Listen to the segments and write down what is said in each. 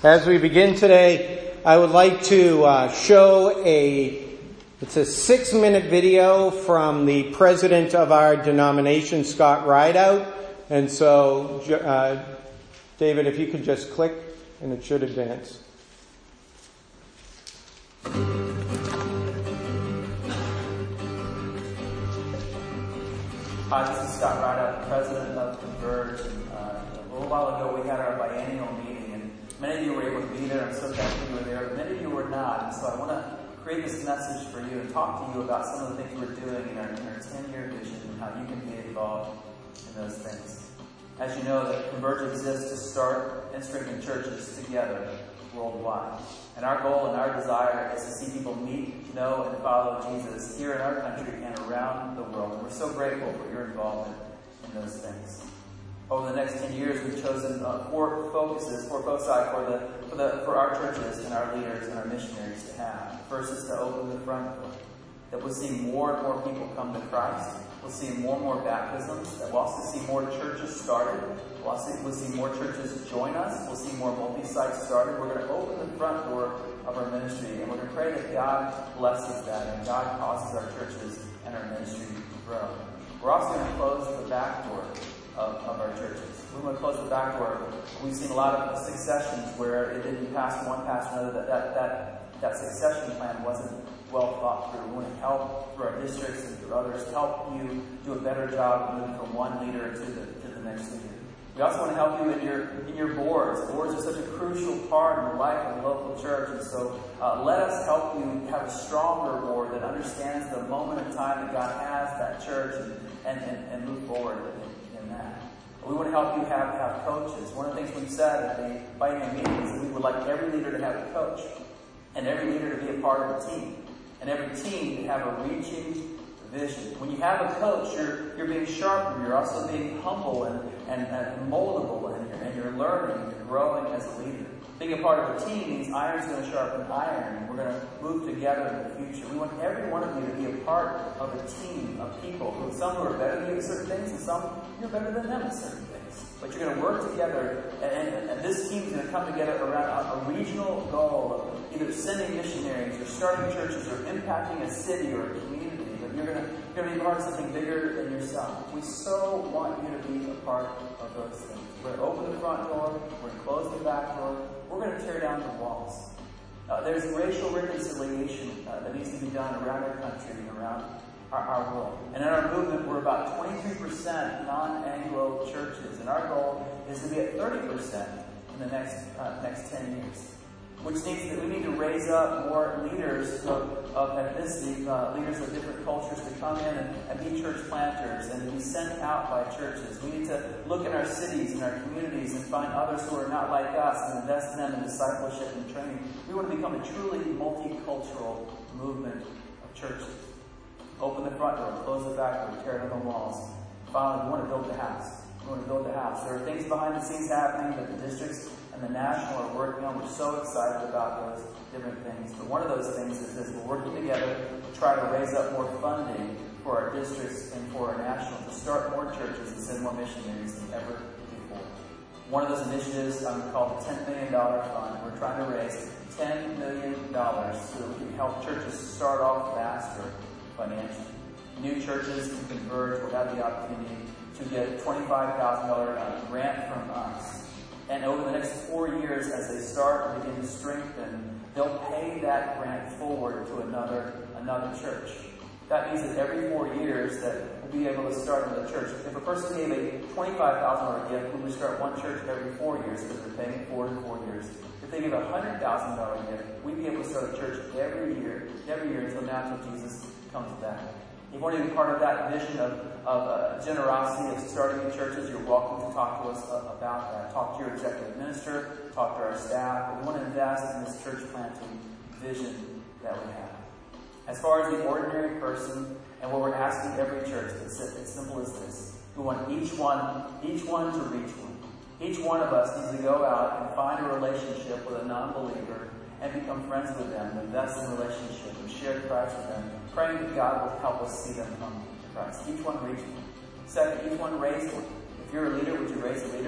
As we begin today, I would like to show it's a 6-minute video from the president of our denomination, Scott Rideout. And so, David, if you could just click, and it should advance. Hi, this is Scott Rideout, the president of Converge. A little while ago, we had our biennial meeting, and many of you were able to be there. I'm so thankful you were there, but many of you were not. And so I want to create this message for you and talk to you about some of the things we're doing in our 10-year vision and how you can be involved in those things. As you know, that Converge exists to start and strengthen churches together worldwide. And our goal and our desire is to see people meet, know, and follow Jesus here in our country and around the world. And we're so grateful for your involvement in those things. Over the next 10 years, we've chosen 4 focuses, 4 foci for our churches and our leaders and our missionaries to have. The first is to open the front door. That we'll see more and more people come to Christ. We'll see more and more baptisms. That we'll also see more churches started. We'll see more churches join us. We'll see more multi-sites started. We're going to open the front door of our ministry, and we're going to pray that God blesses that and God causes our churches and our ministry to grow. We're also going to close the back door of our churches. We want to close the back door. We've seen a lot of successions where it didn't pass one past another. That succession plan wasn't well thought through. We want to help through our districts and through others, help you do a better job of moving from one leader to the next leader. We also want to help you in your boards. Boards are such a crucial part in the life of the local church, and so let us help you have a stronger board that understands the moment in time that God has that church and move forward in that. We want to help you have coaches. One of the things we've said at the biennial meeting is that we would like every leader to have a coach, and every leader to be a part of a team, and every team to have a reaching vision. When you have a coach, you're being sharpened. You're also being humble and moldable, and you're learning, you're growing as a leader. Being a part of a team means iron's going to sharpen iron, and we're going to move together in the future. We want every one of you to be a part of a team of people, some who are better than you at certain things, and some you're better than them at certain things. But you're going to work together, and this team is going to come together around a regional goal of either sending missionaries or starting churches or impacting a city or a community. You're going to be part of something bigger than yourself. We so want you to be a part of those things. We're going to open the front door. We're going to close the back door. We're going to tear down the walls. There's racial reconciliation that needs to be done around our country and around our world. And in our movement, we're about 23% non-Anglo churches. And our goal is to be at 30% in the next 10 years. Which means that we need to raise up more leaders of ethnicity, leaders of different cultures to come in and be church planters and to be sent out by churches. We need to look in our cities and our communities and find others who are not like us and invest in them in discipleship and training. We want to become a truly multicultural movement of churches. Open the front door, close the back door, tear down the walls. Finally, we want to build the house. We want to build the house. There are things behind the scenes happening that the districts and the national are working on. We're so excited about those different things. But one of those things is this: we're working together to try to raise up more funding for our districts and for our national to start more churches and send more missionaries than ever before. One of those initiatives called the $10 million fund. We're trying to raise $10 million so that we can help churches start off faster financially. New churches can Converge will have the opportunity to get a $25,000 grant from us. And over the next 4 years, as they start and begin to strengthen, they'll pay that grant forward to another church. That means that every 4 years that we'll be able to start another church. If a person gave a $25,000 gift, we would start one church every 4 years because they're paying it forward in 4 years. If they give a $100,000 gift, we'd be able to start a church every year until now, until Jesus comes back. If you want to be part of that vision of generosity, of starting new churches, you're welcome to talk to us about that. Talk to your executive minister, talk to our staff. But we want to invest in this church planting vision that we have. As far as the ordinary person, and what we're asking every church, it's simple as this. We want each one to reach one. Each one of us needs to go out and find a relationship with a non-believer and become friends with them, invest in relationship, and share Christ with them, praying that God will help us see them come to Christ. Each one reach one. Second, each one raise one. If you're a leader, would you raise a leader? If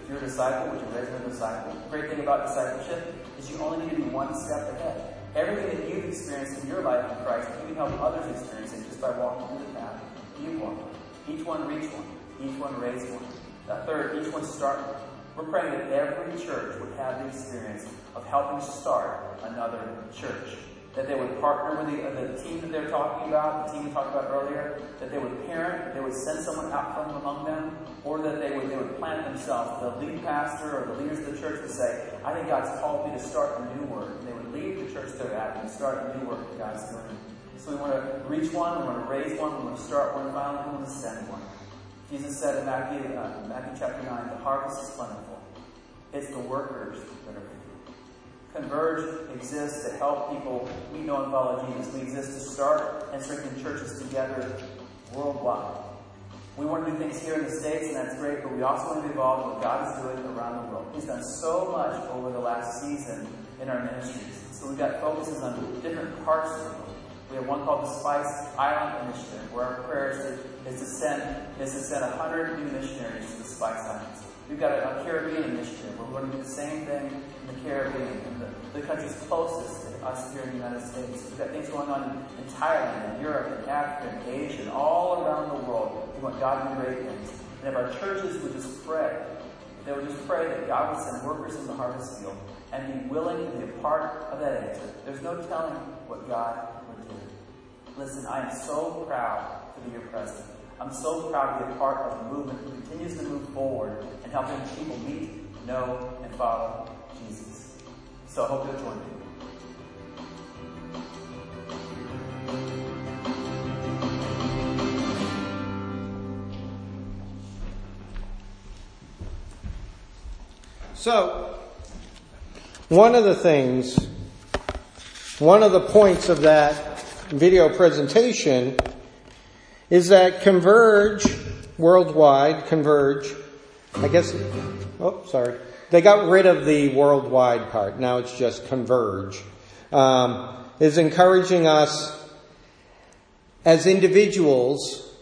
you're a disciple, would you raise another disciple? The great thing about discipleship is you only need to be one step ahead. Everything that you've experienced in your life in Christ, you can help others experience it just by walking through the path you've walked. Each one reach one. Each one raise one. Third, each one start one. We're praying that every church would have the experience of helping start another church. That they would partner with the team that they're talking about, the team we talked about earlier, that they would parent, that they would send someone out from among them, or that they would plant themselves. The lead pastor or the leaders of the church would say, I think God's called me to start a new work. And they would leave the church they're at and start a new work that God's doing. So we want to reach one, we want to raise one, we want to start one, and finally we want to send one. Jesus said in Matthew chapter 9, the harvest is plentiful. It's the workers that are few. Converge exists to help people meet, know, and follow Jesus. We exist to start and strengthen churches together worldwide. We want to do things here in the States, and that's great, but we also want to be involved in what God is doing around the world. He's done so much over the last season in our ministries. So we've got focuses on different parts of the world. We have one called the Spice Island Initiative, where our prayer is to send 100 new missionaries to the Spice Islands. We've got a Caribbean initiative where we're going to do the same thing in the Caribbean, and the countries closest to us here in the United States. We've got things going on in Thailand, and Europe, and Africa, and Asia, and all around the world. We want God to do great things. And if our churches would just pray, if they would just pray that God would send workers in the harvest field and be willing to be a part of that answer, there's no telling what God would do. Listen, I am so proud to be your president. I'm so proud to be a part of a movement who continues to move forward and helping people meet, know, and follow Jesus. So I hope you'll join me. So, one of the points of that video presentation is that Converge, worldwide, they got rid of the worldwide part. Now it's just Converge. Is encouraging us as individuals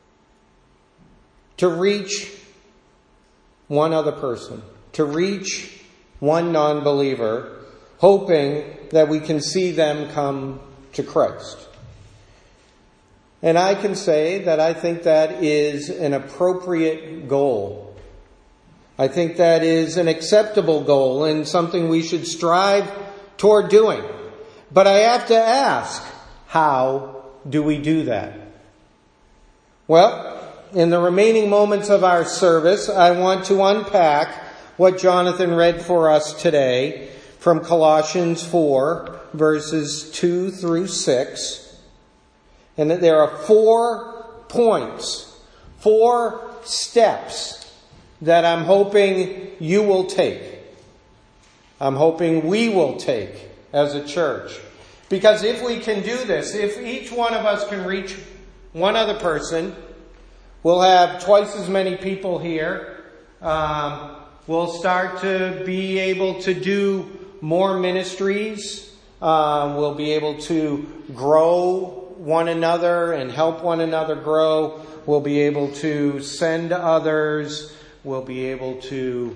to reach one other person, to reach one non-believer, hoping that we can see them come to Christ. And I can say that I think that is an appropriate goal. I think that is an acceptable goal and something we should strive toward doing. But I have to ask, how do we do that? Well, in the remaining moments of our service, I want to unpack what Jonathan read for us today from Colossians 4, verses 2 through 6. And that there are 4 points, 4 steps that I'm hoping you will take. I'm hoping we will take as a church. Because if we can do this, if each one of us can reach one other person, we'll have twice as many people here. We'll start to be able to do more ministries. We'll be able to grow one another and help one another grow. We'll be able to send others. We'll be able to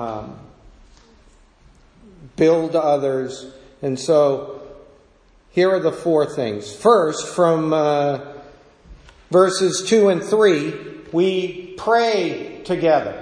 build others. And so here are the 4 things. First, from verses 2 and 3, we pray together.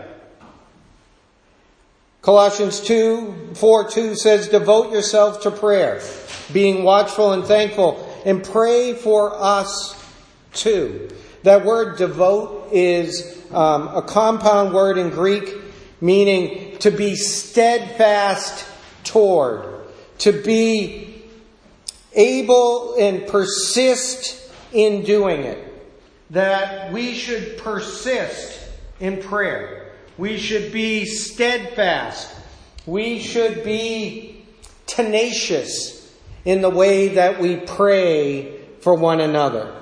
Colossians 4:2 says, devote yourself to prayer, being watchful and thankful, and pray for us too. That word devote is a compound word in Greek, meaning to be steadfast toward, to be able and persist in doing it. That we should persist in prayer. We should be steadfast. We should be tenacious in the way that we pray for one another.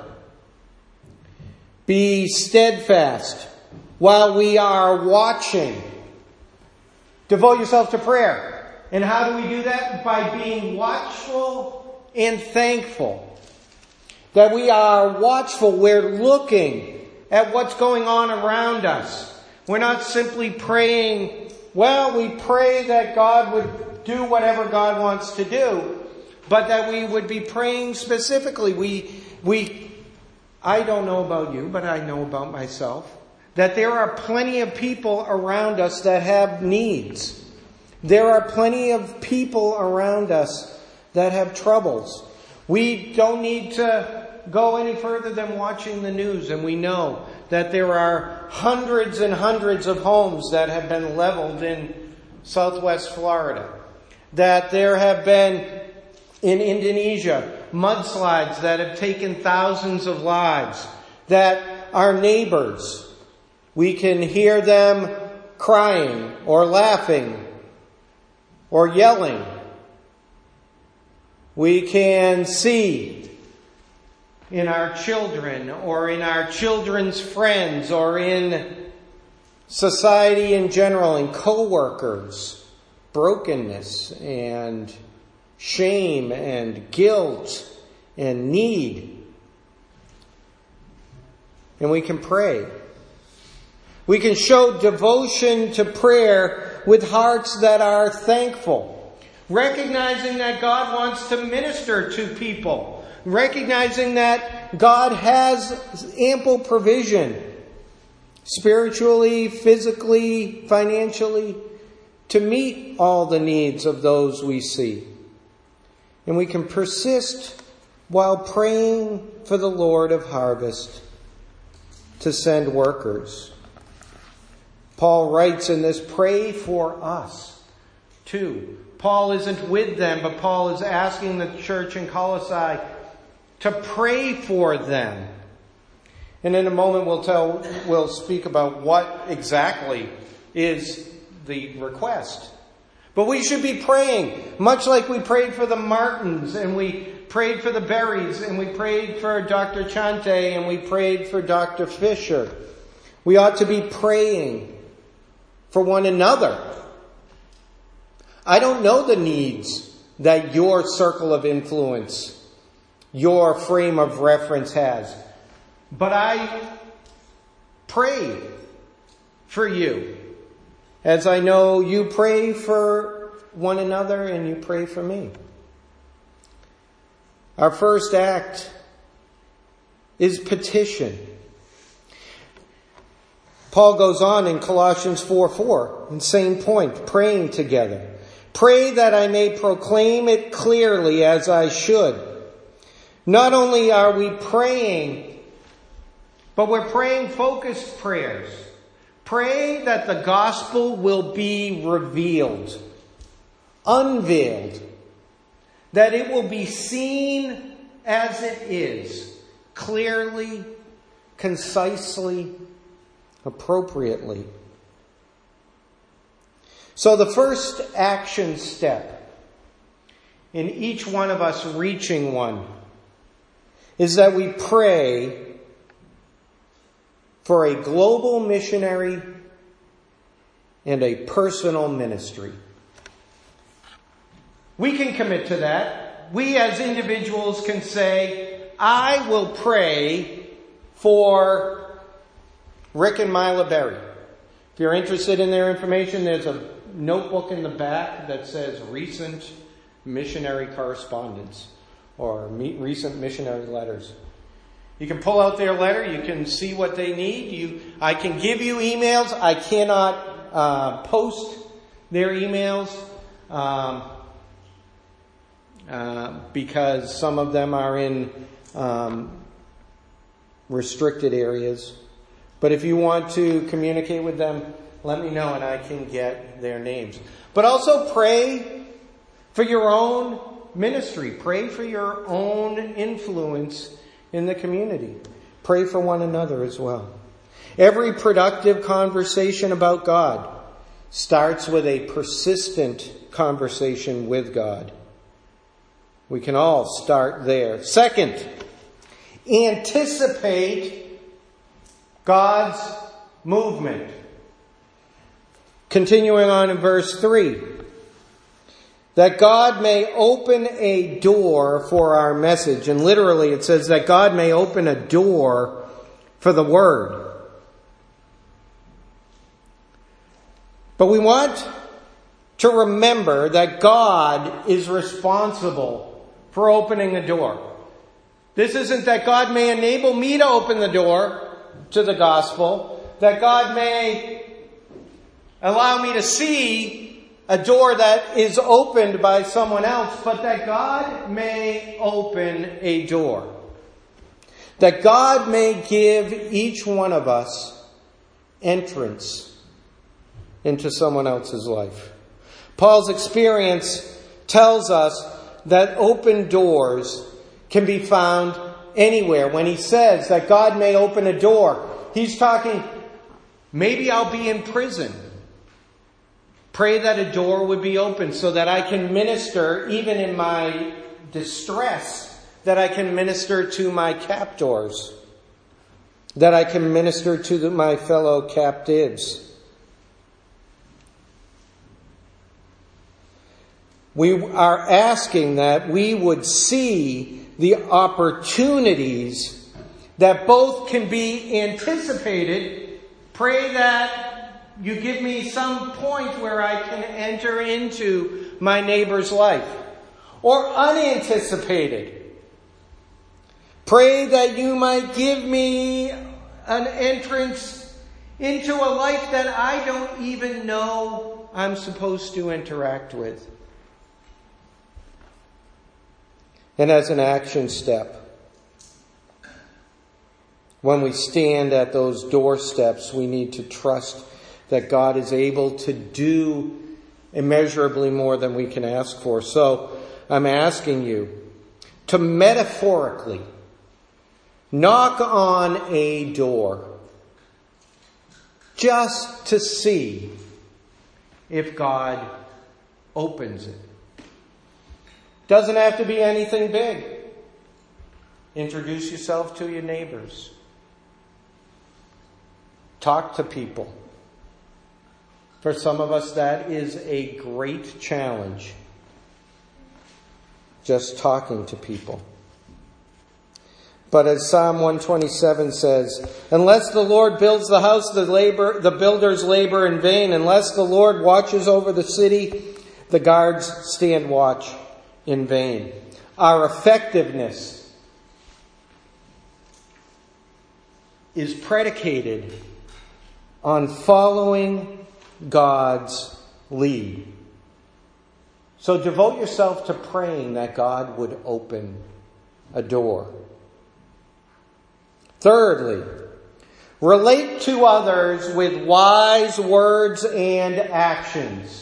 Be steadfast while we are watching. Devote yourself to prayer. And how do we do that? By being watchful and thankful. That we are watchful. We're looking at what's going on around us. We're not simply praying well, we pray that God would do whatever God wants to do, but that we would be praying specifically. I don't know about you, but I know about myself, that there are plenty of people around us that have needs. There are plenty of people around us that have troubles. We don't need to go any further than watching the news, and we know that there are hundreds and hundreds of homes that have been leveled in southwest Florida. That there have been, in Indonesia, mudslides that have taken thousands of lives. That our neighbors, we can hear them crying or laughing or yelling. We can see in our children or in our children's friends or in society in general, in co-workers, brokenness and shame and guilt and need. And we can pray. We can show devotion to prayer with hearts that are thankful, recognizing that God wants to minister to people, recognizing that God has ample provision, spiritually, physically, financially, to meet all the needs of those we see. And we can persist while praying for the Lord of harvest to send workers. Paul writes in this, pray for us too. Paul isn't with them, but Paul is asking the church in Colossae to pray for them. And in a moment we'll speak about what exactly is the request. But we should be praying, much like we prayed for the Martins, and we prayed for the Berries, and we prayed for Dr. Chante, and we prayed for Dr. Fisher. We ought to be praying for one another. I don't know the needs that your circle of influence, your frame of reference has, but I pray for you, as I know you pray for one another and you pray for me. Our first act is petition. Paul goes on in Colossians 4:4, in same point, praying together. Pray that I may proclaim it clearly as I should. Not only are we praying, but we're praying focused prayers. Pray that the gospel will be revealed, unveiled, that it will be seen as it is, clearly, concisely, appropriately. So the first action step in each one of us reaching one is that we pray for a global missionary and a personal ministry. We can commit to that. We as individuals can say, I will pray for Rick and Mila Berry. If you're interested in their information, there's a notebook in the back that says recent missionary correspondence or recent missionary letters. You can pull out their letter. You can see what they need. I can give you emails. I cannot post their emails because some of them are in restricted areas. But if you want to communicate with them, let me know and I can get their names. But also pray for your own ministry. Pray for your own influence in the community. Pray for one another as well. Every productive conversation about God starts with a persistent conversation with God. We can all start there. Second, anticipate God's movement. Continuing on in verse 3. That God may open a door for our message. And literally it says that God may open a door for the word. But we want to remember that God is responsible for opening the door. This isn't that God may enable me to open the door to the gospel, that God may allow me to see a door that is opened by someone else, but that God may open a door. That God may give each one of us entrance into someone else's life. Paul's experience tells us that open doors can be found anywhere. When he says that God may open a door, he's talking, maybe I'll be in prison. Pray that a door would be open so that I can minister, even in my distress, that I can minister to my captors, that I can minister to my fellow captives. We are asking that we would see the opportunities that both can be anticipated. Pray that you give me some point where I can enter into my neighbor's life. Or unanticipated. Pray that you might give me an entrance into a life that I don't even know I'm supposed to interact with. And as an action step, when we stand at those doorsteps, we need to trust that God is able to do immeasurably more than we can ask for. So I'm asking you to metaphorically knock on a door just to see if God opens it. Doesn't have to be anything big. Introduce yourself to your neighbors. Talk to people. For some of us, that is a great challenge. Just talking to people. But as Psalm 127 says, unless the Lord builds the house, the builders labor in vain. Unless the Lord watches over the city, the guards stand watch in vain. Our effectiveness is predicated on following God's lead. So devote yourself to praying that God would open a door. Thirdly, relate to others with wise words and actions.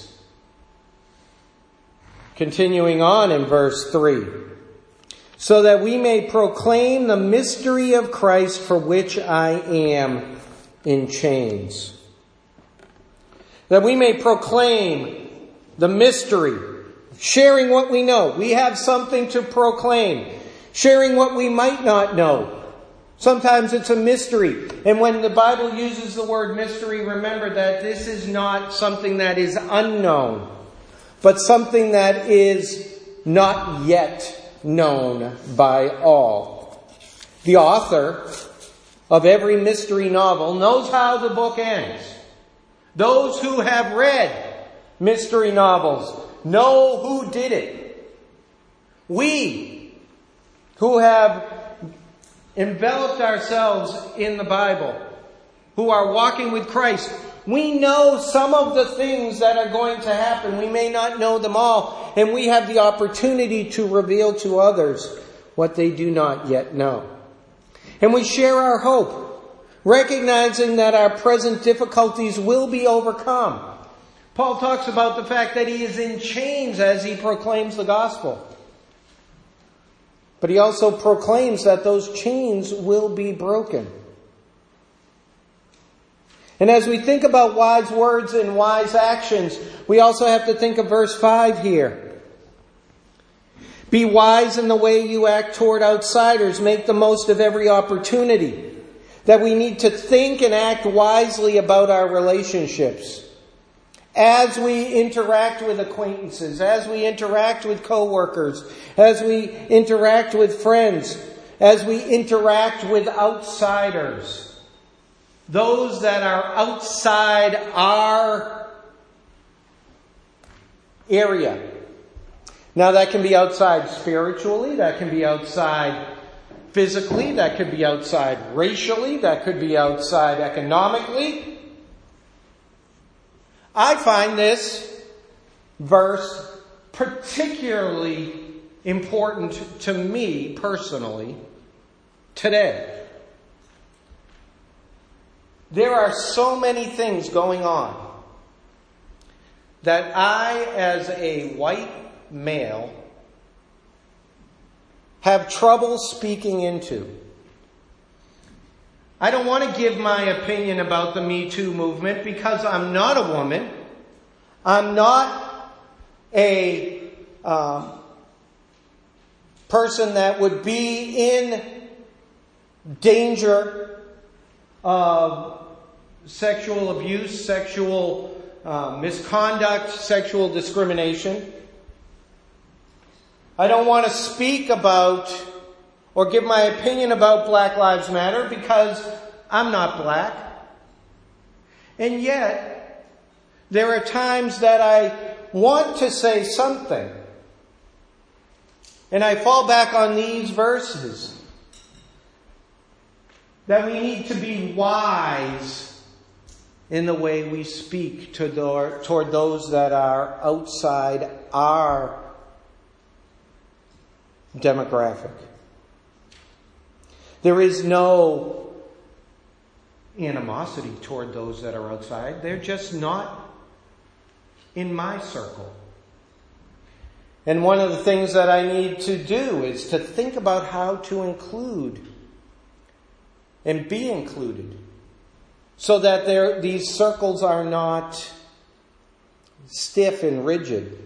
Continuing on in verse 3. So that we may proclaim the mystery of Christ, for which I am in chains. That we may proclaim the mystery, sharing what we know. We have something to proclaim. Sharing what we might not know. Sometimes it's a mystery. And when the Bible uses the word mystery, remember that this is not something that is unknown, but something that is not yet known by all. The author of every mystery novel knows how the book ends. Those who have read mystery novels know who did it. We who have enveloped ourselves in the Bible, who are walking with Christ, we know some of the things that are going to happen. We may not know them all, and we have the opportunity to reveal to others what they do not yet know. And we share our hope, recognizing that our present difficulties will be overcome. Paul talks about the fact that he is in chains as he proclaims the gospel. But he also proclaims that those chains will be broken. And as we think about wise words and wise actions, we also have to think of verse 5 here. Be wise in the way you act toward outsiders. Make the most of every opportunity. That we need to think and act wisely about our relationships. As we interact with acquaintances, as we interact with coworkers, as we interact with friends, as we interact with outsiders. Those that are outside our area. Now that can be outside spiritually, that can be outside physically, that could be outside racially, that could be outside economically. I find this verse particularly important to me personally today. There are so many things going on that I, as a white male, have trouble speaking into. I don't want to give my opinion about the Me Too movement because I'm not a woman. I'm not a person that would be in danger of sexual abuse, sexual misconduct, sexual discrimination. I don't want to speak about or give my opinion about Black Lives Matter because I'm not black. And yet, there are times that I want to say something. And I fall back on these verses. That we need to be wise in the way we speak toward those that are outside our demographic. There is no animosity toward those that are outside. They're just not in my circle. And one of the things that I need to do is to think about how to include and be included so that these circles are not stiff and rigid.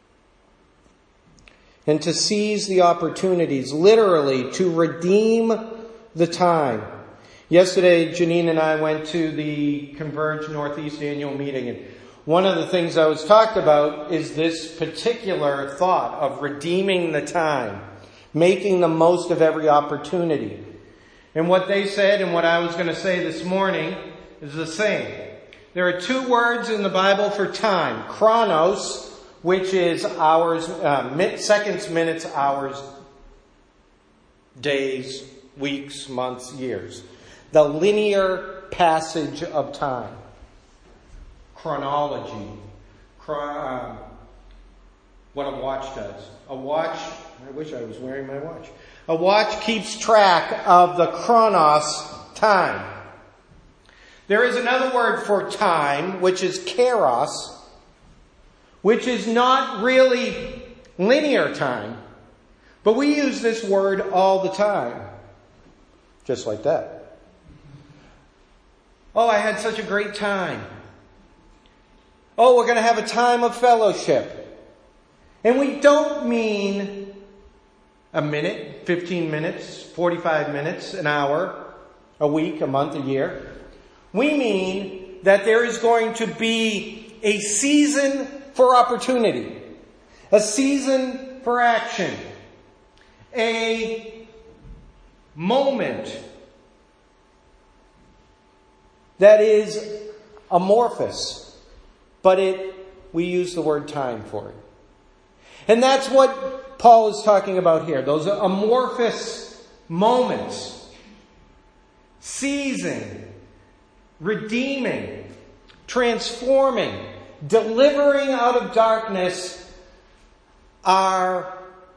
And to seize the opportunities, literally to redeem the time. Yesterday, Janine and I went to the Converge Northeast annual meeting, and one of the things I was talked about is this particular thought of redeeming the time, making the most of every opportunity. And what they said and what I was going to say this morning is the same. There are two words in the Bible for time: chronos, which is hours, seconds, minutes, hours, days, weeks, months, years. The linear passage of time. Chronology. What a watch does. A watch, I wish I was wearing my watch. A watch keeps track of the chronos, time. There is another word for time, which is kairos, which is not really linear time, but we use this word all the time. Just like that. Oh, I had such a great time. Oh, we're going to have a time of fellowship. And we don't mean a minute, 15 minutes, 45 minutes, an hour, a week, a month, a year. We mean that there is going to be a season for opportunity, a season for action, a moment that is amorphous, but we use the word time for it. And that's what Paul is talking about here, those amorphous moments, seizing, redeeming, transforming, delivering out of darkness are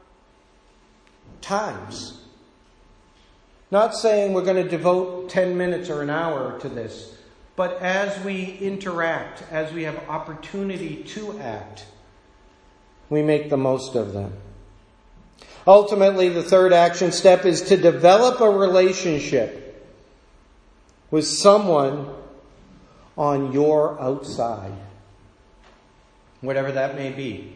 times. Not saying we're going to devote 10 minutes or an hour to this, but as we interact, as we have opportunity to act, we make the most of them. Ultimately, the third action step is to develop a relationship with someone on your outside, whatever that may be.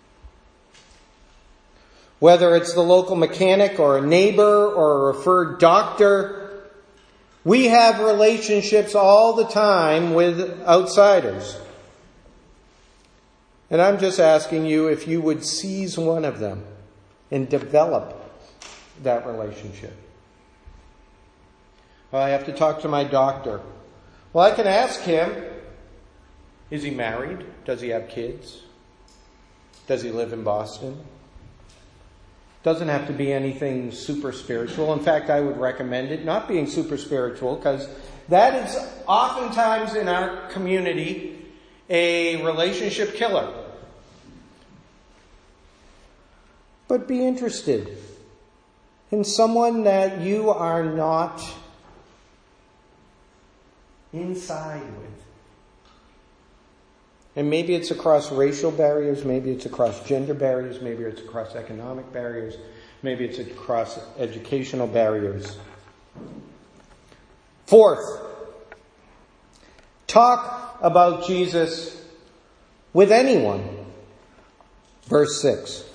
Whether it's the local mechanic or a neighbor or a referred doctor, we have relationships all the time with outsiders. And I'm just asking you if you would seize one of them and develop that relationship. Well, I have to talk to my doctor. Well, I can ask him, is he married? Does he have kids? Does he live in Boston? Doesn't have to be anything super spiritual. In fact, I would recommend it not being super spiritual, because that is oftentimes in our community a relationship killer. But be interested in someone that you are not inside with. And maybe it's across racial barriers, maybe it's across gender barriers, maybe it's across economic barriers, maybe it's across educational barriers. Fourth, talk about Jesus with anyone. Verse 6.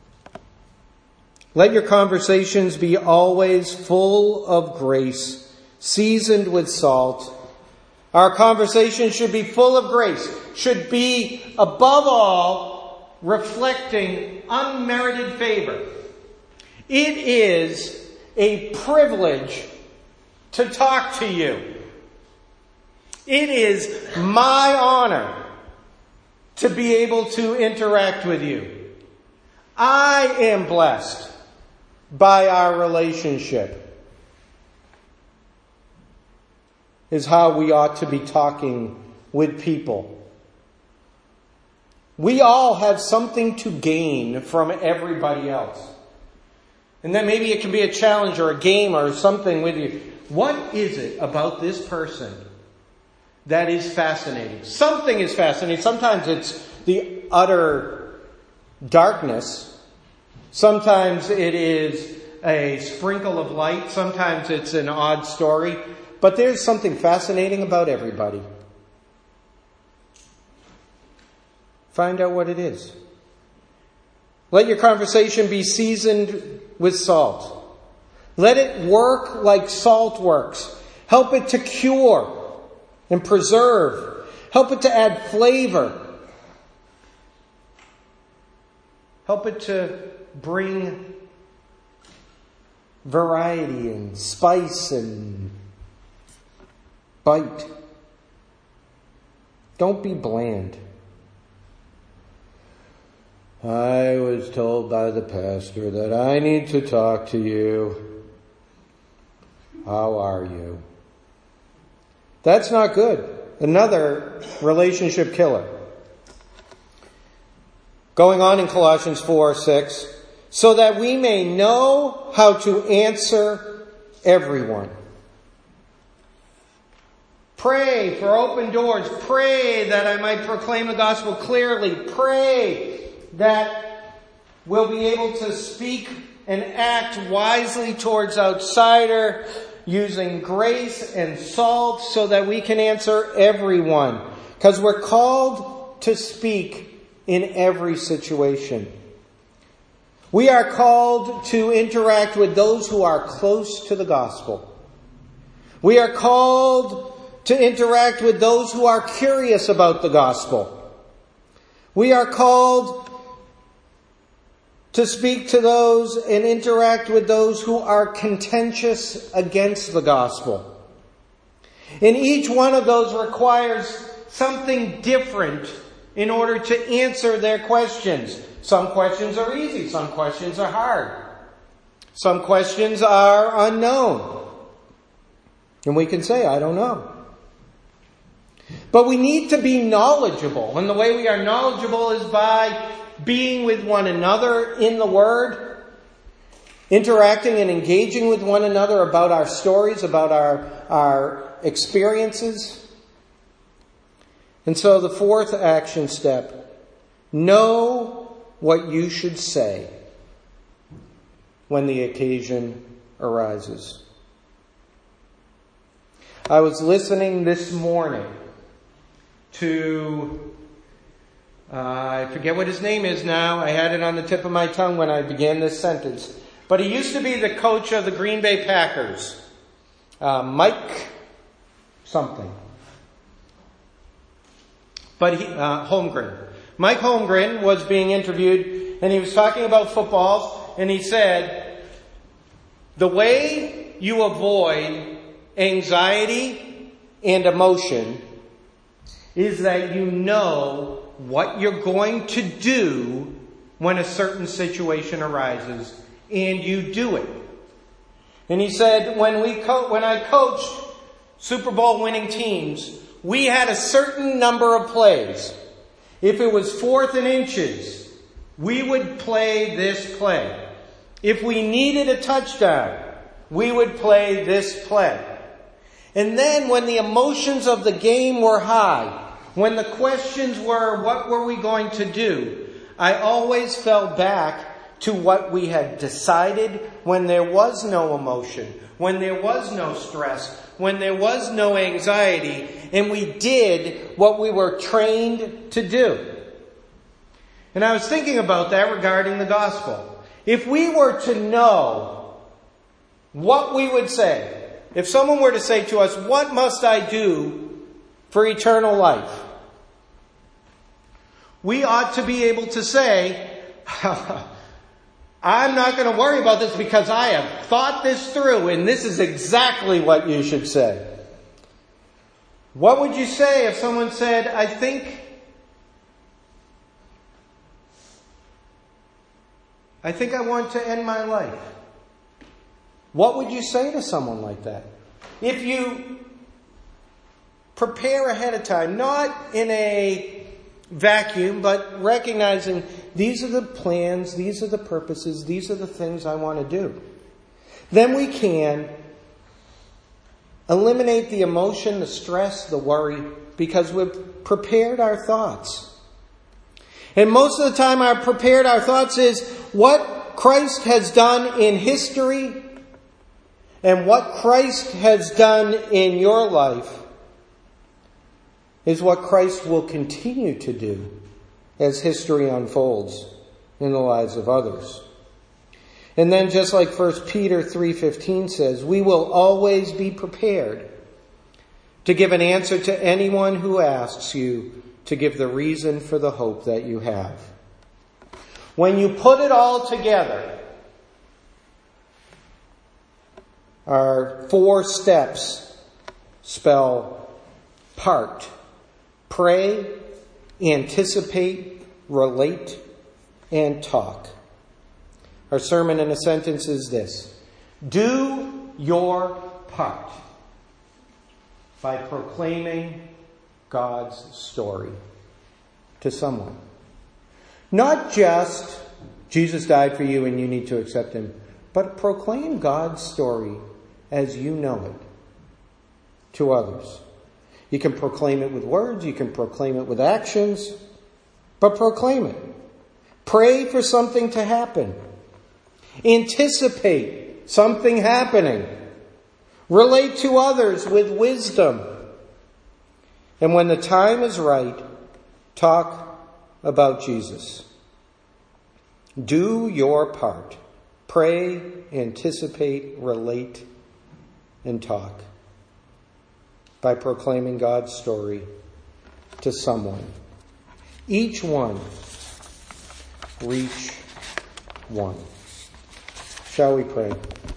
Let your conversations be always full of grace, seasoned with salt. Our conversation should be full of grace, should be, above all, reflecting unmerited favor. It is a privilege to talk to you. It is my honor to be able to interact with you. I am blessed by our relationship. Is how we ought to be talking with people. We all have something to gain from everybody else. And then maybe it can be a challenge or a game or something with you. What is it about this person that is fascinating? Something is fascinating. Sometimes it's the utter darkness. Sometimes it is a sprinkle of light. Sometimes it's an odd story. But there's something fascinating about everybody. Find out what it is. Let your conversation be seasoned with salt. Let it work like salt works. Help it to cure and preserve. Help it to add flavor. Help it to bring variety and spice and bite. Don't be bland. I was told by the pastor that I need to talk to you. How are you? That's not good. Another relationship killer. Going on in Colossians 4:6, so that we may know how to answer everyone. Pray for open doors. Pray that I might proclaim the gospel clearly. Pray that we'll be able to speak and act wisely towards outsider, using grace and salt so that we can answer everyone. Because we're called to speak in every situation. We are called to interact with those who are close to the gospel. We are called to interact with those who are curious about the gospel. We are called to speak to those and interact with those who are contentious against the gospel. And each one of those requires something different in order to answer their questions. Some questions are easy, some questions are hard. Some questions are unknown. And we can say, I don't know. But we need to be knowledgeable. And the way we are knowledgeable is by being with one another in the Word, interacting and engaging with one another about our stories, about our experiences. And so the fourth action step, know what you should say when the occasion arises. I was listening this morning to, I forget what his name is now. I had it on the tip of my tongue when I began this sentence. But he used to be the coach of the Green Bay Packers. Mike something. But Holmgren. Mike Holmgren was being interviewed, and he was talking about footballs, and he said, the way you avoid anxiety and emotion is that you know what you're going to do when a certain situation arises, and you do it. And he said, when I coached Super Bowl winning teams, we had a certain number of plays. If it was 4th and inches, we would play this play. If we needed a touchdown, we would play this play. And then when the emotions of the game were high, when the questions were, what were we going to do? I always fell back to what we had decided when there was no emotion, when there was no stress, when there was no anxiety, and we did what we were trained to do. And I was thinking about that regarding the gospel. If we were to know what we would say, if someone were to say to us, what must I do for eternal life? We ought to be able to say, I'm not going to worry about this because I have thought this through and this is exactly what you should say. What would you say if someone said, I think I want to end my life? What would you say to someone like that? If you prepare ahead of time, not in a vacuum, but recognizing these are the plans, these are the purposes, these are the things I want to do. Then we can eliminate the emotion, the stress, the worry, because we've prepared our thoughts. And most of the time our thoughts is what Christ has done in history and what Christ has done in your life is what Christ will continue to do as history unfolds in the lives of others. And then just like 1 Peter 3:15 says, we will always be prepared to give an answer to anyone who asks you to give the reason for the hope that you have. When you put it all together, our 4 steps spell part. Pray, anticipate, relate, and talk. Our sermon in a sentence is this: do your part by proclaiming God's story to someone. Not just, Jesus died for you and you need to accept Him, but proclaim God's story as you know it to others. You can proclaim it with words, you can proclaim it with actions, but proclaim it. Pray for something to happen. Anticipate something happening. Relate to others with wisdom. And when the time is right, talk about Jesus. Do your part. Pray, anticipate, relate, and talk by proclaiming God's story to someone. Each one reach one. Shall we pray?